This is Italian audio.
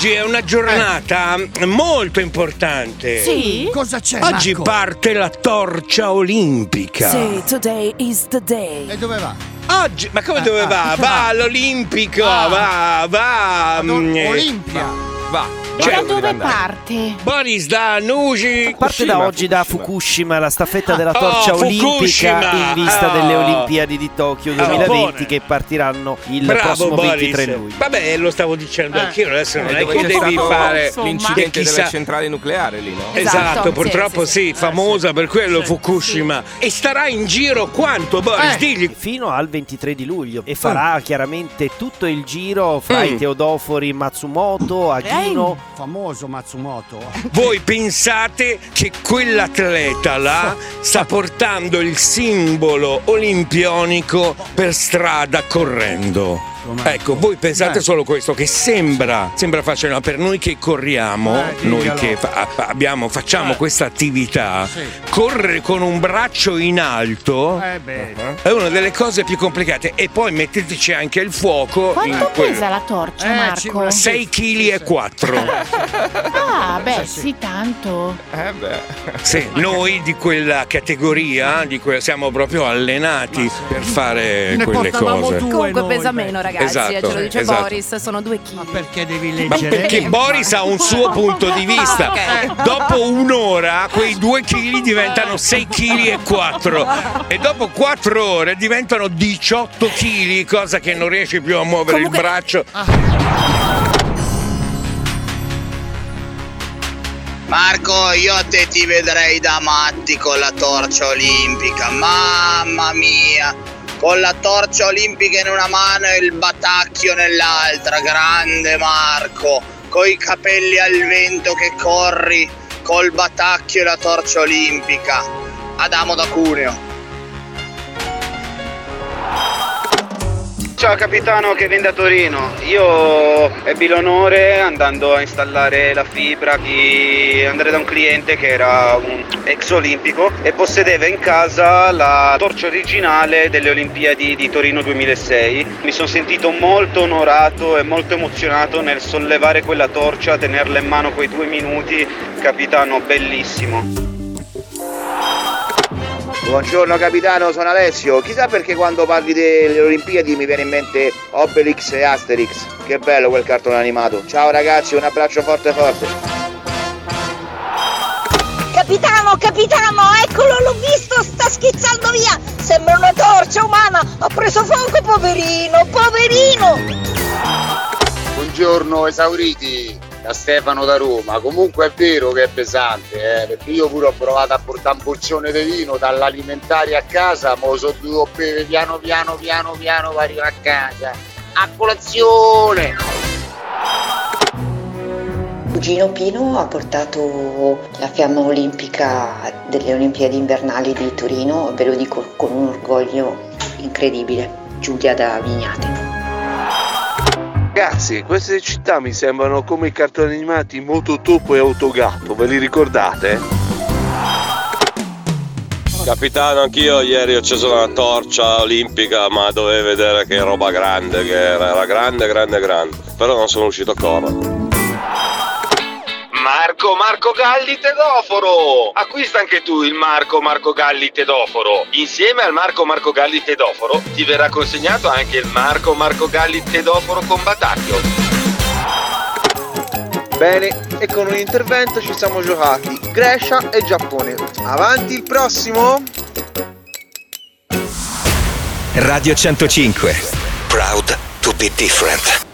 Oggi è una giornata molto importante. Sì? Cosa c'è, Oggi Marco? parte la torcia olimpica. Sì, today is the day. E dove va? Oggi, ma come dove va? Va all'Olimpico, va. Olimpia. Va. E da dove parte? Boris da Nuji. Parte da oggi da Fukushima la staffetta della torcia olimpica Fukushima. in vista delle Olimpiadi di Tokyo 2020 buone. che partiranno il Bravo prossimo Boris. 23 luglio. Vabbè, lo stavo dicendo anch'io, adesso non è Dove che c'è devi stato fare l'incidente chissà- della centrale nucleare lì, no? Esatto, Sì, purtroppo sì, famosa per quello Fukushima. E starà in giro quanto, Boris? Digli. Fino al 23 di luglio e farà chiaramente tutto il giro fra i Teodofori Matsumoto, Agino. Famoso Matsumoto. Voi pensate che quell'atleta là sta portando il simbolo olimpionico per strada correndo? Ecco, voi pensate solo questo, che sembra facile, ma per noi che corriamo, noi che facciamo questa attività, correre con un braccio in alto è una delle cose più complicate. E poi metteteci anche il fuoco. Quanto pesa la torcia, Marco? 6,4 kg. Ah, beh, sì, tanto. Sì, noi di quella categoria, siamo proprio allenati per fare quelle cose. Comunque pesa meno, ragazzi, Esatto, ce lo dice esatto. Boris, sono 2 kg. Ma perché devi Ma leggere? perché Boris ha un suo punto di vista. Dopo un'ora quei 2 kg diventano 6,4 kg e dopo 4 ore diventano 18 kg, cosa che non riesci più a muovere il braccio. Marco, io a te ti vedrei da matti con la torcia olimpica, mamma mia, con la torcia olimpica in una mano e il batacchio nell'altra, grande Marco, coi capelli al vento che corri, col batacchio e la torcia olimpica, Adamo da Cuneo. Ciao capitano, Kevin da Torino. Io ebbi l'onore, andando a installare la fibra, di andare da un cliente che era un ex olimpico e possedeva in casa la torcia originale delle Olimpiadi di Torino 2006. Mi sono sentito molto onorato e molto emozionato nel sollevare quella torcia, tenerla in mano quei 2 minuti. Capitano, bellissimo. Buongiorno capitano, sono Alessio. Chissà perché quando parli delle Olimpiadi mi viene in mente Obelix e Asterix. Che bello quel cartone animato. Ciao ragazzi, un abbraccio forte forte. Capitano, eccolo, l'ho visto, sta schizzando via. Sembra una torcia umana. Ha preso fuoco, poverino. Buongiorno esauriti. Da Stefano da Roma. Comunque è vero che è pesante, perché io pure ho provato a portare un porzione di vino dall'alimentare a casa, ma lo so dovuto bere piano per arrivare a casa. A colazione! Cugino Pino ha portato la fiamma olimpica delle Olimpiadi invernali di Torino, ve lo dico con un orgoglio incredibile. Giulia da Vignate. Ragazzi, queste città mi sembrano come i cartoni animati Mototopo e Autogatto, ve li ricordate? Capitano, anch'io ieri ho acceso una torcia olimpica, ma dovevo vedere che roba grande che era grande, però non sono riuscito a correre. Marco Galli Tedoforo! Acquista anche tu il Marco Galli Tedoforo. Insieme al Marco Galli Tedoforo ti verrà consegnato anche il Marco Galli Tedoforo con batacchio. Bene, e con un intervento ci siamo giocati Grecia e Giappone. Avanti il prossimo! Radio 105. Proud to be different.